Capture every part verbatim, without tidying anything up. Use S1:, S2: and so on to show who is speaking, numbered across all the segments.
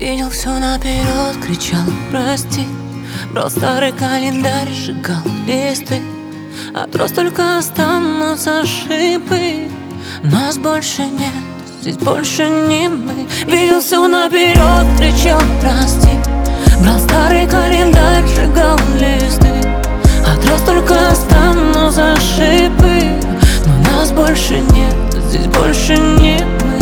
S1: Видел все наперед, кричал прости. Брал старый календарь, сжигал листы. От роз только останутся шипы. Нас больше нет, здесь больше не мы. Видел все наперед, кричал прости. Брал старый календарь, сжигал листы. От роз только останутся шипы. Но нас больше нет, здесь больше не мы.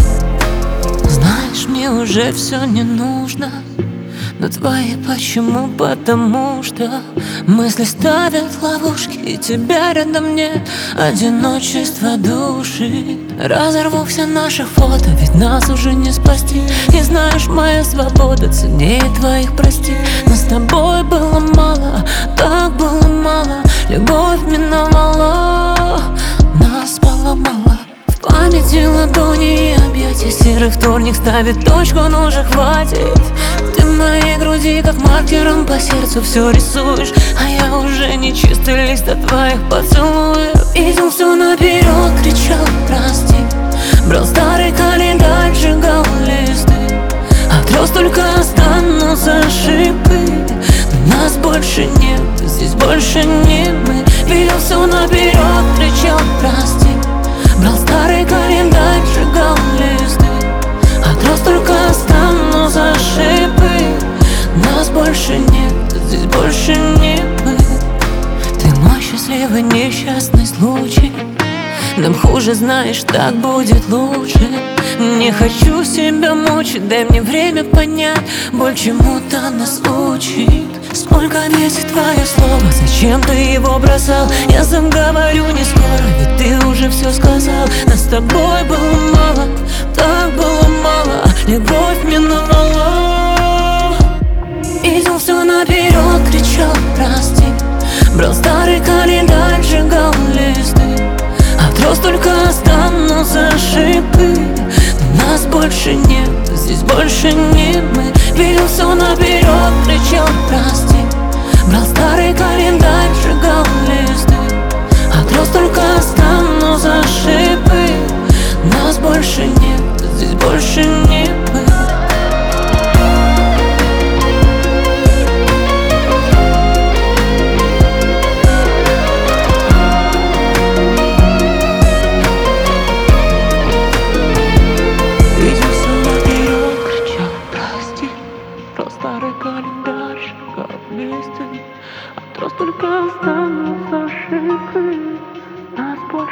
S1: Знаешь, мне уже все не нужно, но твои почему? Потому что мысли ставят ловушки, и тебя рядом нет. Одиночество душит. Разорву все наши фото, ведь нас уже не спасти. И знаешь, моя свобода ценнее твоих прости. Но с тобой было мало, так было мало. Любовь миновала, нас поломала. В памяти ладони и объятия. Серый вторник ставит точку, ну уже хватит. Ты в моей груди как маркером по сердцу все рисуешь. А я уже не чистый лист от твоих поцелуев. Видел все наперед, кричал прости. Брал старый календарь, сжигал листы. От роз только останутся шипы. Но нас больше нет, здесь больше не мы. Видел все наперед, кричал прости. Брал старый календарь, сжигал листы. От роз только останутся шипы. Нас больше нет, здесь больше не мы. Ты мой счастливый несчастный случай. Нам хуже, знаешь, так будет лучше. Не хочу себя мучить, дай мне время понять. Боль чему-то нас учит. Сколько весит твое слово, зачем ты его бросал? Я сам говорю не скоро, ведь ты уже все сказал. Нас с тобой было мало, так было мало. Любовь миновала. Видел все наперед, кричал прости. Брал старый календарь, сжигал листы. От роз только останутся шипы. Но нас больше нет, здесь больше не мы. Видел все наперед, кричал прости. Брал старый календарь, сжигал листы. От роз только останутся шипы. Нас больше нет, здесь больше не мы. Старый календарь, сжигал листы. От роз только останутся шипы. Нас больше